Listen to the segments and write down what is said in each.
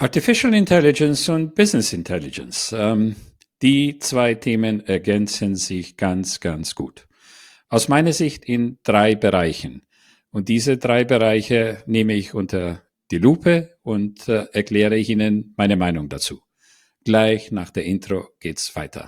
Artificial Intelligence und Business Intelligence. Die zwei Themen ergänzen sich ganz, ganz gut. Aus meiner Sicht in 3 Bereichen. Und diese 3 Bereiche nehme ich unter die Lupe und erkläre ich Ihnen meine Meinung dazu. Gleich nach der Intro geht's weiter.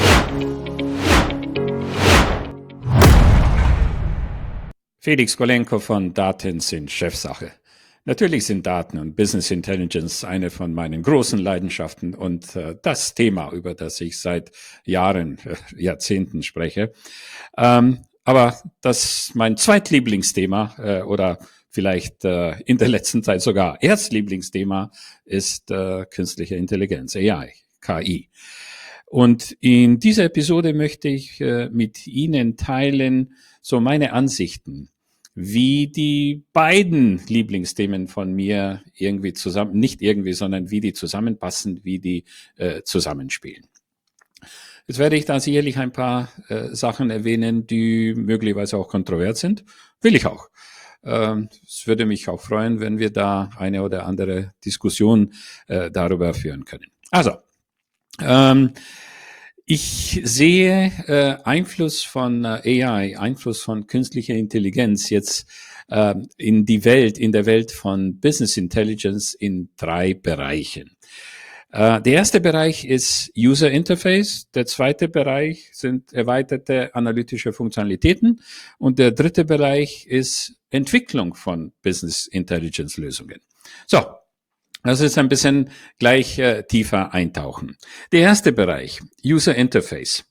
Felix Golenko von Daten sind Chefsache. Natürlich sind Daten und Business Intelligence eine von meinen großen Leidenschaften und das Thema, über das ich seit Jahren, Jahrzehnten spreche. Aber das mein Zweitlieblingsthema oder vielleicht in der letzten Zeit sogar Erstlieblingsthema ist künstliche Intelligenz, AI, KI. Und in dieser Episode möchte ich mit Ihnen teilen so meine Ansichten, wie die beiden Lieblingsthemen von mir irgendwie zusammen, nicht irgendwie, sondern wie die zusammenpassen, wie die zusammenspielen. Jetzt werde ich da sicherlich ein paar Sachen erwähnen, die möglicherweise auch kontrovers sind. Will ich auch. Es würde mich auch freuen, wenn wir da eine oder andere Diskussion darüber führen können. Also, ich sehe Einfluss von AI, Einfluss von künstlicher Intelligenz jetzt in der Welt von Business Intelligence in 3 Bereichen. Der erste Bereich ist User Interface, der zweite Bereich sind erweiterte analytische Funktionalitäten und der dritte Bereich ist Entwicklung von Business Intelligence Lösungen. So, das ist ein bisschen gleich tiefer eintauchen. Der erste Bereich, User Interface.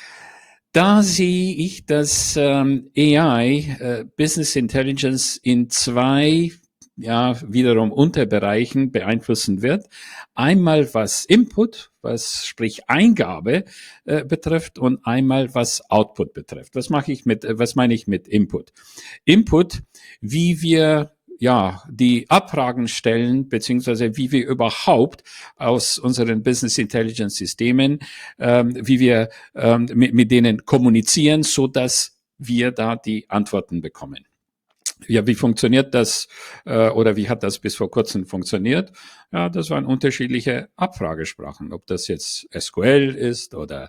Da sehe ich, dass AI, Business Intelligence in 2 wiederum Unterbereichen beeinflussen wird. Einmal was Input, sprich Eingabe betrifft und einmal was Output betrifft. Was meine ich mit Input? Input, wie wir die Abfragen stellen, beziehungsweise wie wir überhaupt aus unseren Business Intelligence Systemen, wie wir mit denen kommunizieren, so dass wir da die Antworten bekommen. Ja, wie funktioniert das oder wie hat das bis vor kurzem funktioniert? Ja, das waren unterschiedliche Abfragesprachen, ob das jetzt SQL ist oder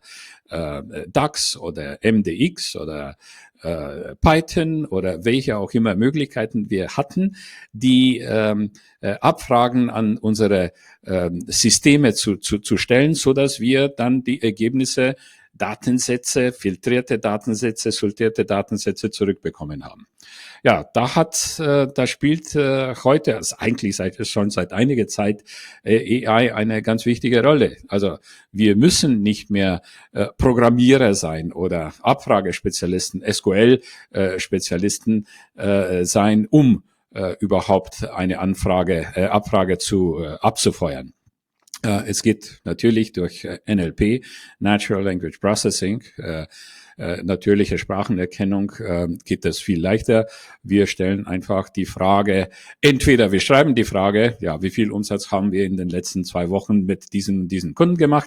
DAX oder MDX oder Python oder welche auch immer Möglichkeiten wir hatten, die Abfragen an unsere Systeme zu stellen, so dass wir dann die Ergebnisse Datensätze, filtrierte Datensätze, sortierte Datensätze zurückbekommen haben. Ja, da spielt heute, also eigentlich schon seit einiger Zeit, AI eine ganz wichtige Rolle. Also wir müssen nicht mehr Programmierer sein oder Abfragespezialisten, SQL-Spezialisten sein, um überhaupt eine Abfrage abzufeuern. Es geht natürlich durch NLP, Natural Language Processing, natürliche Sprachenerkennung, geht das viel leichter. Wir stellen einfach die Frage, entweder wir schreiben die Frage, ja, wie viel Umsatz haben wir in den letzten 2 Wochen mit diesen Kunden gemacht,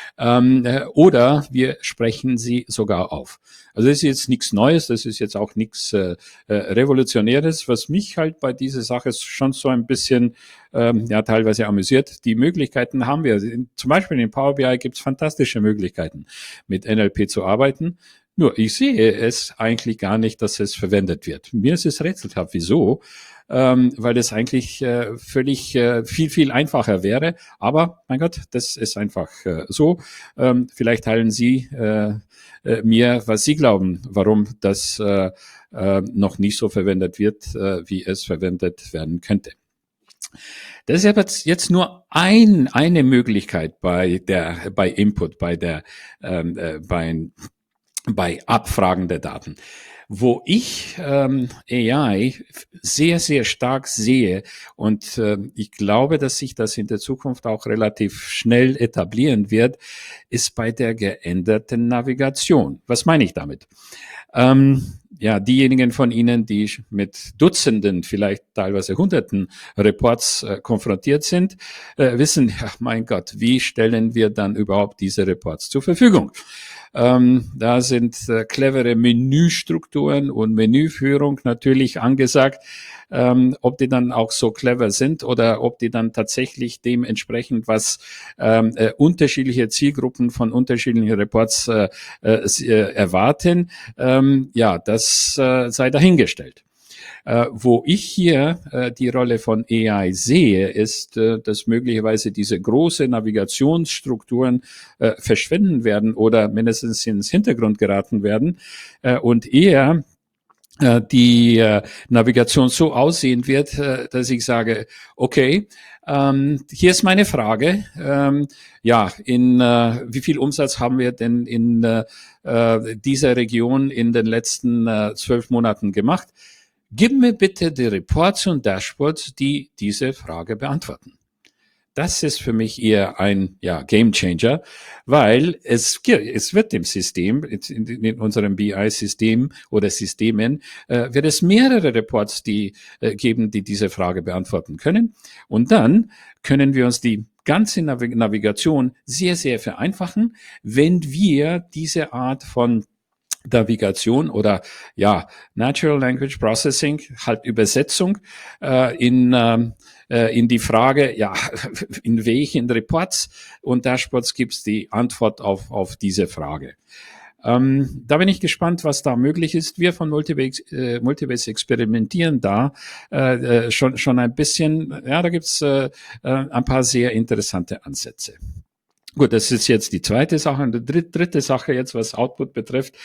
oder wir sprechen sie sogar auf. Also das ist jetzt nichts Neues, das ist jetzt auch nichts Revolutionäres. Was mich halt bei dieser Sache schon so ein bisschen teilweise amüsiert. Die Möglichkeiten haben wir. Zum Beispiel in Power BI gibt es fantastische Möglichkeiten, mit NLP zu arbeiten. Nur ich sehe es eigentlich gar nicht, dass es verwendet wird. Mir ist es rätselhaft. Wieso? Weil es eigentlich völlig viel einfacher wäre. Aber mein Gott, das ist einfach so. Vielleicht teilen Sie mir, was Sie glauben, warum das noch nicht so verwendet wird, wie es verwendet werden könnte. Das ist aber jetzt nur eine Möglichkeit bei Input, bei Abfragen der Daten. Wo ich AI sehr, sehr stark sehe und ich glaube, dass sich das in der Zukunft auch relativ schnell etablieren wird, ist bei der geänderten Navigation. Was meine ich damit? ja, diejenigen von Ihnen, die mit Dutzenden, vielleicht teilweise Hunderten Reports konfrontiert sind, wissen, ja, mein Gott, wie stellen wir dann überhaupt diese Reports zur Verfügung? Da sind clevere Menüstrukturen und Menüführung natürlich angesagt. Ob die dann auch so clever sind oder ob die dann tatsächlich dementsprechend, was unterschiedliche Zielgruppen von unterschiedlichen Reports erwarten, ja, das sei dahingestellt. Wo ich hier die Rolle von AI sehe, ist, dass möglicherweise diese große Navigationsstrukturen verschwinden werden oder mindestens ins Hintergrund geraten werden und eher die Navigation so aussehen wird, dass ich sage, okay, hier ist meine Frage. Ja, wie viel Umsatz haben wir denn in dieser Region in den letzten 12 Monaten gemacht? Gib mir bitte die Reports und Dashboards, die diese Frage beantworten. Das ist für mich eher ein Game Changer, weil es wird dem System, in unserem BI-System oder Systemen, wird es mehrere Reports geben, die diese Frage beantworten können. Und dann können wir uns die ganze Navigation sehr, sehr vereinfachen, wenn wir diese Art von Navigation oder Natural Language Processing, halt Übersetzung in die Frage, ja, in welchen Reports und Dashboards gibt es die Antwort auf diese Frage. Da bin ich gespannt, was da möglich ist. Wir von Multibase experimentieren da schon ein bisschen. Ja, da gibt's ein paar sehr interessante Ansätze. Gut, das ist jetzt die zweite Sache. Und die dritte Sache jetzt, was Output betrifft,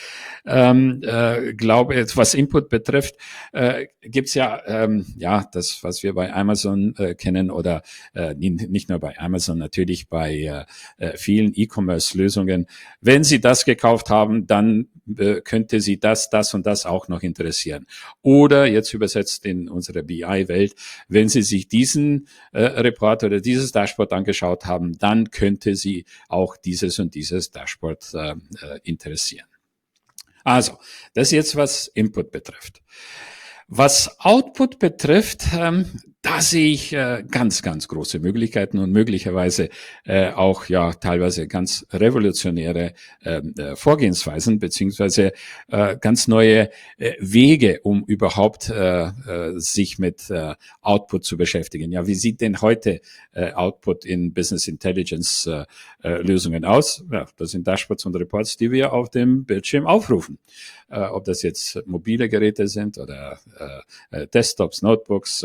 was Input betrifft, gibt's das, was wir bei Amazon kennen oder nicht nur bei Amazon, natürlich bei vielen E-Commerce-Lösungen. Wenn Sie das gekauft haben, dann könnte Sie das und das auch noch interessieren. Oder jetzt übersetzt in unserer BI-Welt, wenn Sie sich diesen Report oder dieses Dashboard angeschaut haben, dann könnte Sie auch dieses und dieses Dashboard interessieren. Also, das ist jetzt, was Input betrifft. Was Output betrifft, da sehe ich ganz, ganz große Möglichkeiten und möglicherweise auch teilweise ganz revolutionäre Vorgehensweisen beziehungsweise ganz neue Wege, um überhaupt sich mit Output zu beschäftigen. Ja, wie sieht denn heute Output in Business Intelligence Lösungen aus? Ja, das sind Dashboards und Reports, die wir auf dem Bildschirm aufrufen. Ob das jetzt mobile Geräte sind oder Desktops, Notebooks,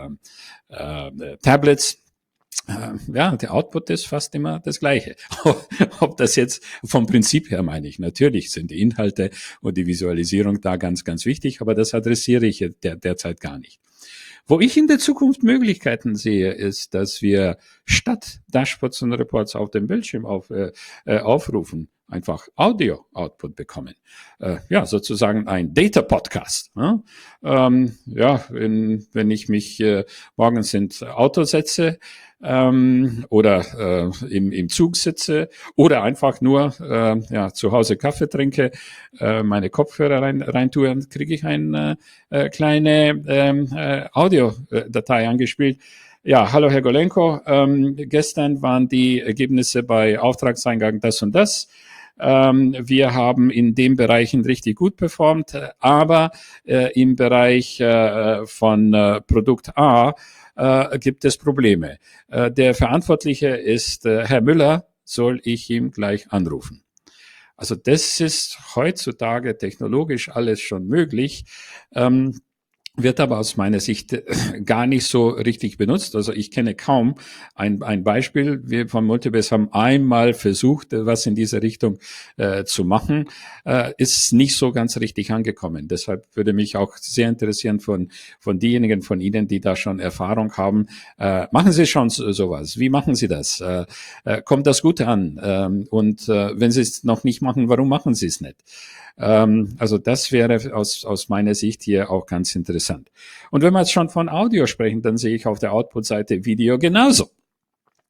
Tablets. Der Output ist fast immer das Gleiche. Ob das jetzt vom Prinzip her meine ich, natürlich sind die Inhalte und die Visualisierung da ganz, ganz wichtig, aber das adressiere ich derzeit gar nicht. Wo ich in der Zukunft Möglichkeiten sehe, ist, dass wir statt Dashboards und Reports auf dem Bildschirm aufrufen, einfach Audio-Output bekommen. Sozusagen ein Data-Podcast. Ne? Wenn ich mich morgens ins Auto setze oder im Zug sitze oder einfach nur zu Hause Kaffee trinke, meine Kopfhörer rein tue, dann kriege ich eine kleine Audiodatei angespielt. Ja, hallo Herr Golenko, gestern waren die Ergebnisse bei Auftragseingang das und das. Wir haben in den Bereichen richtig gut performt, aber im Bereich von Produkt A gibt es Probleme. Der Verantwortliche ist Herr Müller, soll ich ihm gleich anrufen? Also das ist heutzutage technologisch alles schon möglich. Wird aber aus meiner Sicht gar nicht so richtig benutzt. Also ich kenne kaum ein Beispiel. Wir von Multibase haben einmal versucht, was in diese Richtung zu machen, ist nicht so ganz richtig angekommen. Deshalb würde mich auch sehr interessieren von diejenigen von Ihnen, die da schon Erfahrung haben. Machen Sie schon sowas? Wie machen Sie das? Kommt das gut an? Und wenn Sie es noch nicht machen, warum machen Sie es nicht? Also das wäre aus meiner Sicht hier auch ganz interessant. Und wenn wir jetzt schon von Audio sprechen, dann sehe ich auf der Output-Seite Video genauso.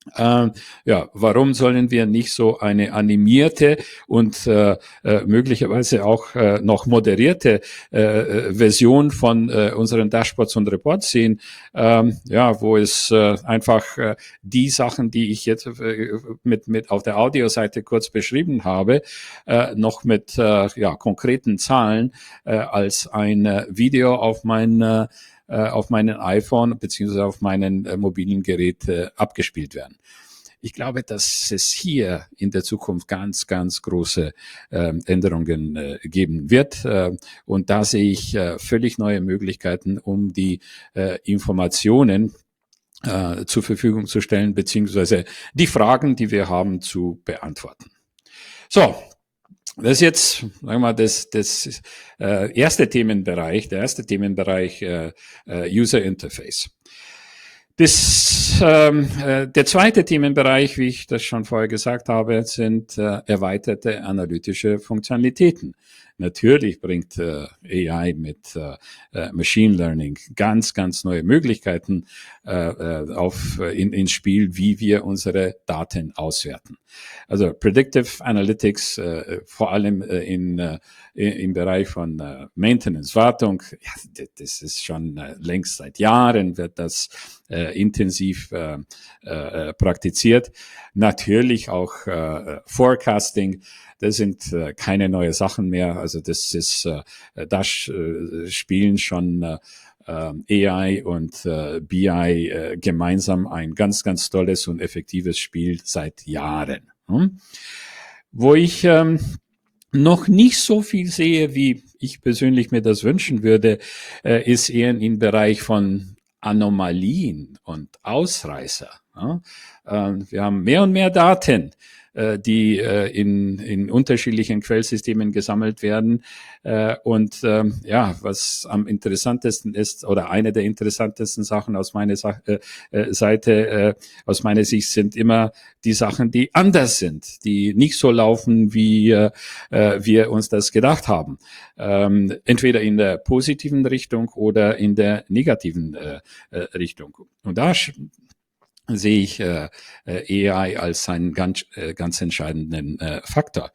Ja, warum sollen wir nicht so eine animierte und möglicherweise auch noch moderierte Version von unseren Dashboards und Reports sehen, ja, wo es einfach die Sachen, die ich jetzt mit auf der Audioseite kurz beschrieben habe, noch mit ja, konkreten Zahlen als ein Video auf meinen iPhone beziehungsweise auf meinen mobilen Gerät abgespielt werden. Ich glaube, dass es hier in der Zukunft ganz, ganz große Änderungen geben wird. Und da sehe ich völlig neue Möglichkeiten, um die Informationen zur Verfügung zu stellen, beziehungsweise die Fragen, die wir haben, zu beantworten. So, das ist jetzt, sagen wir mal, das erste Themenbereich, der erste Themenbereich User Interface. Der zweite Themenbereich, wie ich das schon vorher gesagt habe, sind erweiterte analytische Funktionalitäten. Natürlich bringt AI mit Machine Learning ganz, ganz neue Möglichkeiten ins Spiel, wie wir unsere Daten auswerten. Also Predictive Analytics, vor allem im Bereich von Maintenance, Wartung, ja, das ist schon längst seit Jahren wird das intensiv praktiziert. Natürlich auch Forecasting. Das sind keine neue Sachen mehr. Also das ist, spielen schon AI und BI gemeinsam ein ganz, ganz tolles und effektives Spiel seit Jahren. Wo ich noch nicht so viel sehe, wie ich persönlich mir das wünschen würde, ist eher im Bereich von Anomalien und Ausreißer. Wir haben mehr und mehr Daten, die in unterschiedlichen Quellsystemen gesammelt werden. Und ja, was am interessantesten ist, oder eine der interessantesten Sachen aus meiner Seite, aus meiner Sicht, sind immer die Sachen, die anders sind, die nicht so laufen, wie wir uns das gedacht haben. Entweder in der positiven Richtung oder in der negativen Richtung. Und da sehe ich AI als einen ganz entscheidenden Faktor.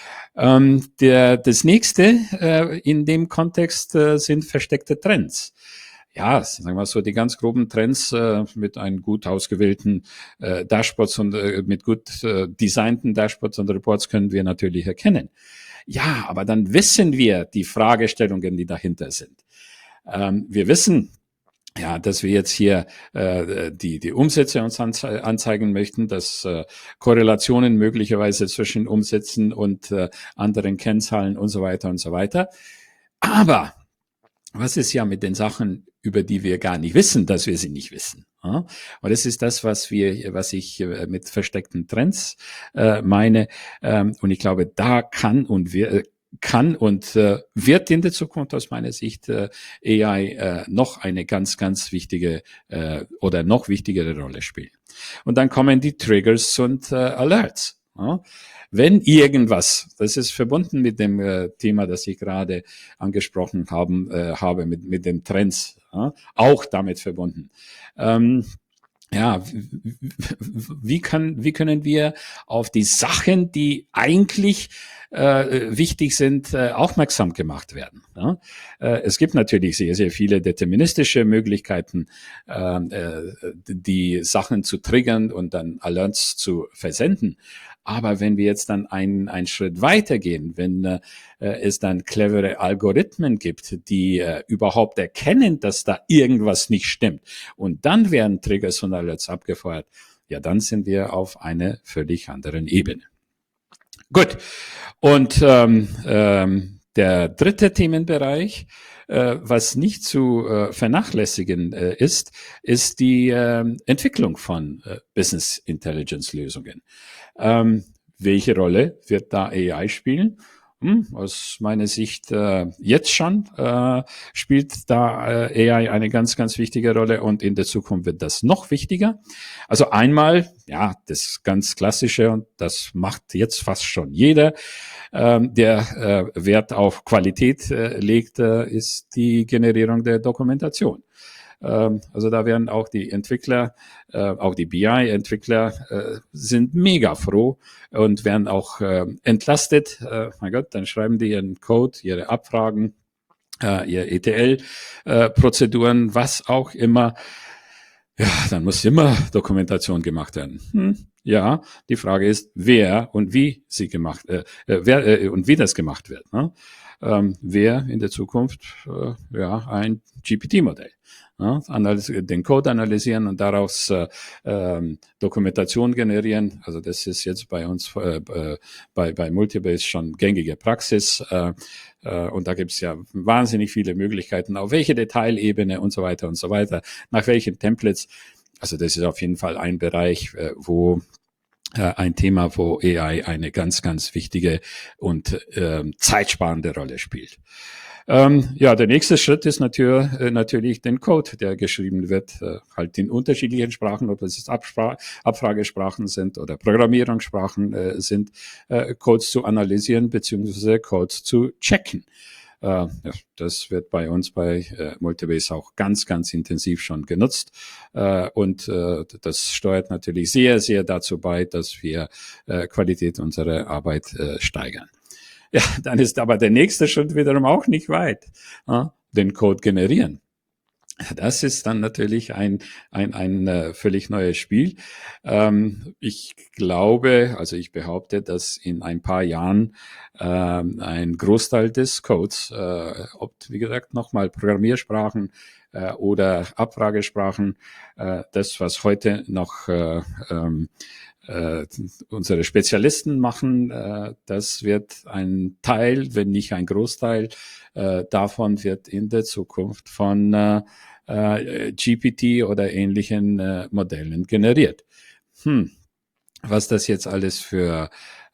Das nächste in dem Kontext sind versteckte Trends. Ja, sagen wir so, die ganz groben Trends mit einem gut ausgewählten Dashboards und mit gut designten Dashboards und Reports können wir natürlich erkennen. Ja, aber dann wissen wir die Fragestellungen, die dahinter sind. Wir wissen, ja, dass wir jetzt hier die Umsätze uns anzeigen möchten, dass Korrelationen möglicherweise zwischen Umsätzen und anderen Kennzahlen und so weiter und so weiter. Aber was ist ja mit den Sachen, über die wir gar nicht wissen, dass wir sie nicht wissen? Und das ist das, was ich mit versteckten Trends meine. Und ich glaube, da kann und wird in der Zukunft aus meiner Sicht AI noch eine ganz, ganz wichtige oder noch wichtigere Rolle spielen. Und dann kommen die Triggers und Alerts. Wenn irgendwas, das ist verbunden mit dem Thema, das ich gerade angesprochen habe mit den Trends, auch damit verbunden. Ja, wie können wir auf die Sachen, die eigentlich wichtig sind, aufmerksam gemacht werden? Ja? Es gibt natürlich sehr, sehr viele deterministische Möglichkeiten, die Sachen zu triggern und dann Alerts zu versenden. Aber wenn wir jetzt dann einen Schritt weitergehen, wenn es dann clevere Algorithmen gibt, die überhaupt erkennen, dass da irgendwas nicht stimmt, und dann werden Triggers und Alerts abgefeuert, ja, dann sind wir auf einer völlig anderen Ebene. Gut. Und der dritte Themenbereich, was nicht zu vernachlässigen ist die Entwicklung von Business Intelligence Lösungen. Welche Rolle wird da AI spielen? Aus meiner Sicht jetzt schon spielt da AI eine ganz, ganz wichtige Rolle, und in der Zukunft wird das noch wichtiger. Also einmal, ja, das ganz Klassische, und das macht jetzt fast schon jeder, der Wert auf Qualität legt, ist die Generierung der Dokumentation. Also da werden auch die Entwickler, auch die BI-Entwickler sind mega froh und werden auch entlastet. Mein Gott, dann schreiben die ihren Code, ihre Abfragen, ihr ETL-Prozeduren, was auch immer. Ja, dann muss immer Dokumentation gemacht werden. Ja, die Frage ist, wer und wie sie gemacht, und wie das gemacht wird. Ne? Wer in der Zukunft ja ein GPT-Modell. Ja, den Code analysieren und daraus Dokumentation generieren. Also das ist jetzt bei uns bei Multibase schon gängige Praxis. Und da gibt es ja wahnsinnig viele Möglichkeiten, auf welche Detailebene und so weiter und so weiter, nach welchen Templates. Also das ist auf jeden Fall ein Bereich, wo ein Thema, wo AI eine ganz, ganz wichtige und zeitsparende Rolle spielt. Ja, der nächste Schritt ist natürlich den Code, der geschrieben wird, halt in unterschiedlichen Sprachen, ob es Abfragesprachen sind oder Programmierungssprachen sind, Codes zu analysieren beziehungsweise Codes zu checken. Ja, das wird bei uns bei Multibase auch ganz, ganz intensiv schon genutzt. Und das steuert natürlich sehr, sehr dazu bei, dass wir Qualität unserer Arbeit steigern. Ja, dann ist aber der nächste Schritt wiederum auch nicht weit. Den Code generieren. Das ist dann natürlich ein völlig neues Spiel. Ich glaube, also ich behaupte, dass in ein paar Jahren ein Großteil des Codes, ob wie gesagt nochmal Programmiersprachen oder Abfragesprachen, das, was heute noch unsere Spezialisten machen, das wird ein Teil, wenn nicht ein Großteil davon wird in der Zukunft von GPT oder ähnlichen Modellen generiert. Was das jetzt alles für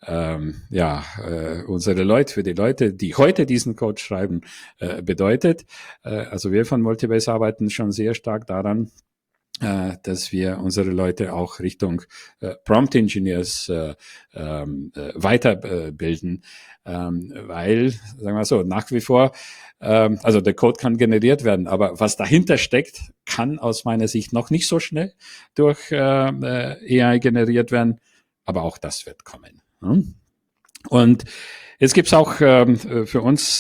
unsere Leute, für die Leute, die heute diesen Code schreiben, bedeutet. Also wir von Multibase arbeiten schon sehr stark daran, dass wir unsere Leute auch Richtung Prompt Engineers weiterbilden, weil, sagen wir so, nach wie vor, also der Code kann generiert werden, aber was dahinter steckt, kann aus meiner Sicht noch nicht so schnell durch AI generiert werden, aber auch das wird kommen. Und jetzt gibt's auch für uns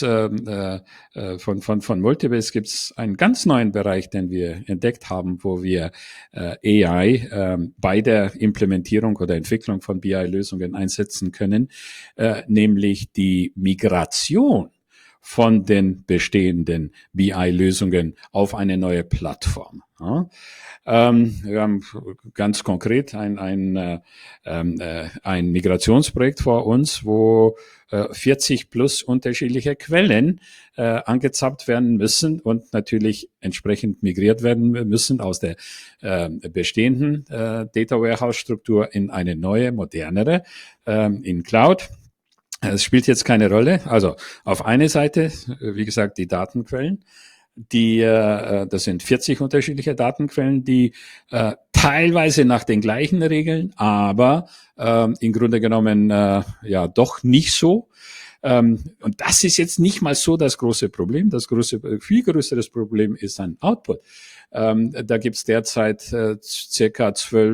von Multibase gibt's einen ganz neuen Bereich, den wir entdeckt haben, wo wir AI bei der Implementierung oder Entwicklung von BI-Lösungen einsetzen können, nämlich die Migration von den bestehenden BI-Lösungen auf eine neue Plattform. Ja. Wir haben ganz konkret ein Migrationsprojekt vor uns, wo 40 plus unterschiedliche Quellen angezapft werden müssen und natürlich entsprechend migriert werden müssen aus der bestehenden Data Warehouse Struktur in eine neue, modernere in Cloud. Es spielt jetzt keine Rolle. Also auf eine Seite, wie gesagt, die Datenquellen. Das sind 40 unterschiedliche Datenquellen, die teilweise nach den gleichen Regeln, aber im Grunde genommen ja doch nicht so. Und das ist jetzt nicht mal so das große Problem. Das viel größeres Problem ist ein Output. Da gibt's derzeit circa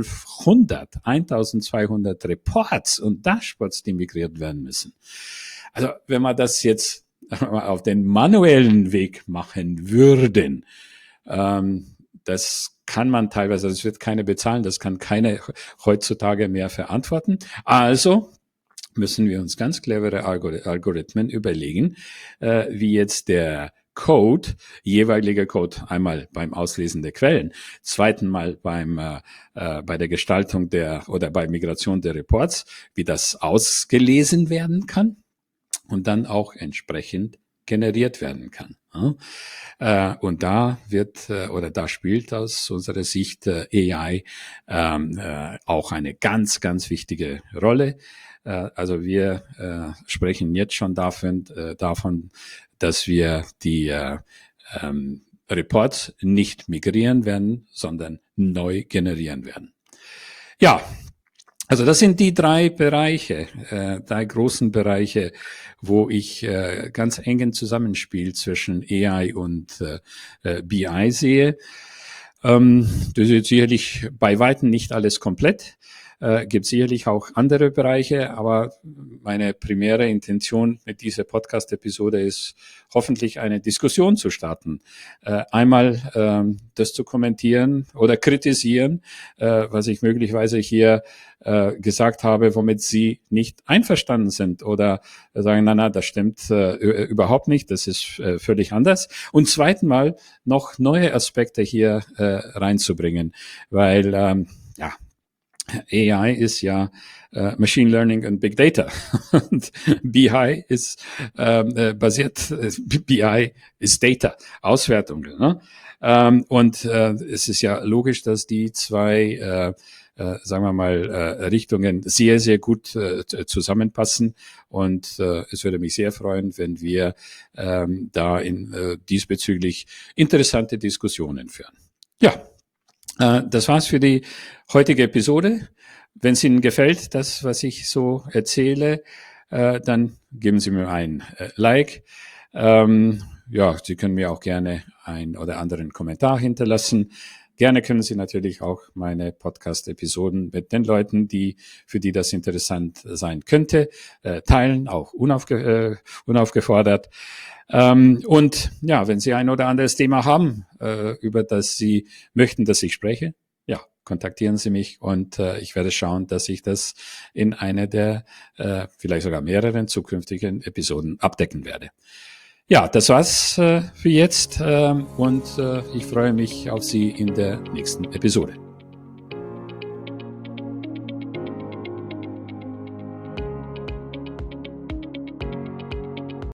1200 Reports und Dashboards, die migriert werden müssen. Also wenn man das jetzt auf den manuellen Weg machen würden, das kann man teilweise, das wird keiner bezahlen, das kann keiner heutzutage mehr verantworten. Also müssen wir uns ganz clevere Algorithmen überlegen, wie jetzt der Code, jeweiliger Code, einmal beim Auslesen der Quellen, zweiten Mal bei der Gestaltung oder bei Migration der Reports, wie das ausgelesen werden kann und dann auch entsprechend generiert werden kann. Und da da spielt aus unserer Sicht AI auch eine ganz, ganz wichtige Rolle. Also wir sprechen jetzt schon davon, dass wir die Reports nicht migrieren werden, sondern neu generieren werden. Ja, also das sind die drei großen Bereiche, wo ich ganz engen Zusammenspiel zwischen AI und BI sehe. Das ist sicherlich bei Weitem nicht alles komplett. Gibt sicherlich auch andere Bereiche, aber meine primäre Intention mit dieser Podcast-Episode ist, hoffentlich eine Diskussion zu starten. Einmal das zu kommentieren oder kritisieren, was ich möglicherweise hier gesagt habe, womit Sie nicht einverstanden sind oder sagen, na, das stimmt überhaupt nicht, das ist völlig anders. Und zweiten Mal noch neue Aspekte hier reinzubringen, weil ja, AI ist ja Machine Learning und Big Data. Und BI ist basiert, BI ist Data, Auswertungen. Ne? Und es ist ja logisch, dass die zwei sagen wir mal, Richtungen sehr, sehr gut zusammenpassen. Und es würde mich sehr freuen, wenn wir da diesbezüglich interessante Diskussionen führen. Ja, das war's für die heutige Episode. Wenn es Ihnen gefällt, das, was ich so erzähle, dann geben Sie mir ein Like. Ja, Sie können mir auch gerne einen oder anderen Kommentar hinterlassen. Gerne können Sie natürlich auch meine Podcast-Episoden mit den Leuten, für die das interessant sein könnte, teilen, auch unaufgefordert. Und ja, wenn Sie ein oder anderes Thema haben, über das Sie möchten, dass ich spreche, ja, kontaktieren Sie mich und ich werde schauen, dass ich das in einer der vielleicht sogar mehreren zukünftigen Episoden abdecken werde. Ja, das war's für jetzt und ich freue mich auf Sie in der nächsten Episode.